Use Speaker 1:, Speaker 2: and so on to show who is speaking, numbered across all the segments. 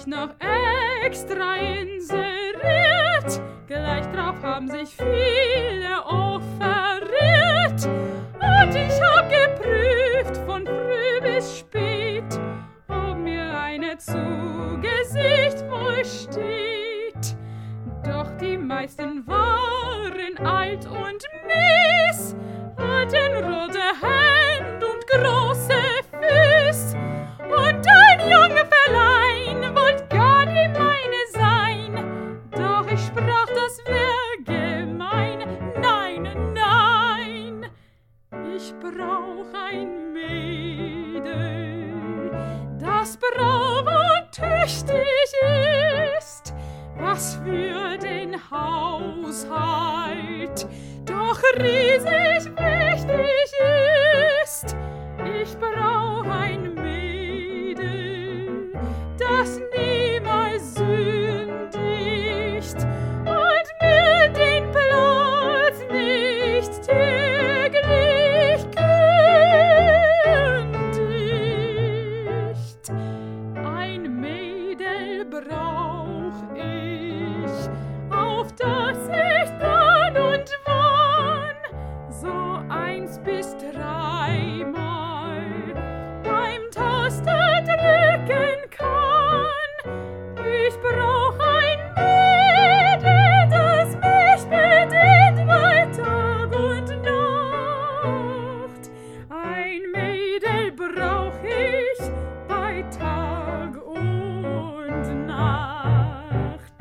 Speaker 1: sich noch extra inseriert. Gleich drauf haben sich viele offeriert. Und ich hab geprüft von früh bis spät, ob mir eine zu Gesicht wohl steht. Doch die meisten waren alt und mies, hatten rote Hände und große Füße. Und ein Junge Verlein wollt gar nie meine sein. Doch ich sprach, das wär gemein. Nein, nein, ich brauch ein Mädel, das brav und tüchtig ist, was für den Haushalt doch riesig wichtig ist. Ich brauch ein Mädel, das niemals sündigt und mir den Platz nicht täglich kündigt. Ein Mädel brauch ich, auf das ich dann und wann so 1 bis 3 Mal beim Taster drücken kann. Ich brauch ein Mädel, das mich bedient bei Tag und Nacht. Ein Mädel brauch ich bei Tag und Nacht.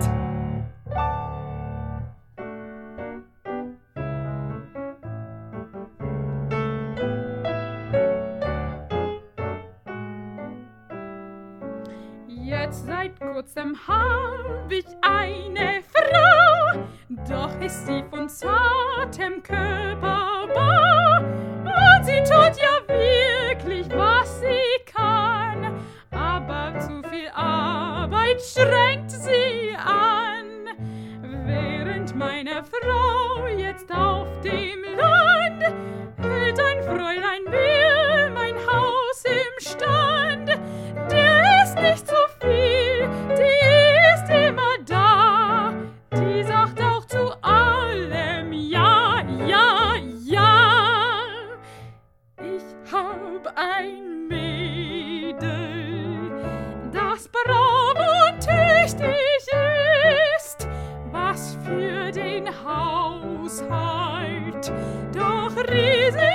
Speaker 1: Jetzt seit kurzem hab ich eine Frau, doch ist sie von zartem Körperbau. Und sie tut ja wirklich, was sie kann, aber zu viel Arbeit schränkt sie an. Während meine Frau jetzt auf dem Land hält ein Fräulein mir mein Haus im Stand. Der ist nicht so viel, die ist immer da, die sagt auch zu allem ja, ja, ja. Ich hab ein Mädel, das brav und tüchtig ist, was für den Haushalt doch riesig